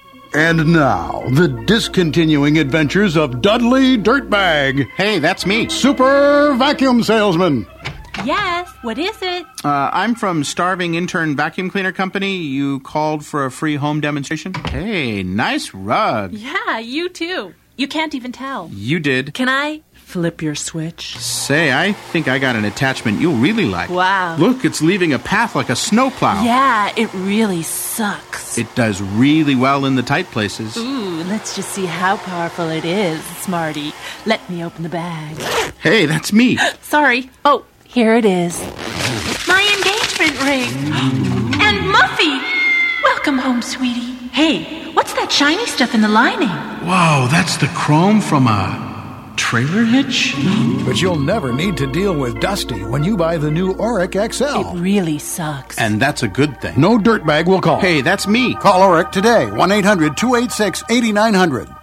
And now, the discontinuing adventures of Dudley Dirtbag. Hey, that's me. Super vacuum salesman. Yes, what is it? I'm from Starving Intern Vacuum Cleaner Company. You called for a free home demonstration? Hey, nice rug. Yeah, you too. You can't even tell. You did. Can I flip your switch? Say, I think I got an attachment you'll really like. Wow. Look, it's leaving a path like a snowplow. Yeah, it really sucks. It does really well in the tight places. Ooh, let's just see how powerful it is, Smarty. Let me open the bag. Hey, that's me. Sorry. Oh, here it is. My engagement ring. And Muffy. Welcome home, sweetie. Hey, what's that shiny stuff in the lining? Whoa, that's the chrome from a trailer hitch? But you'll never need to deal with Dusty when you buy the new Auric XL. It really sucks. And that's a good thing. No dirtbag will call. Hey, that's me. Call Auric today, 1-800-286-8900.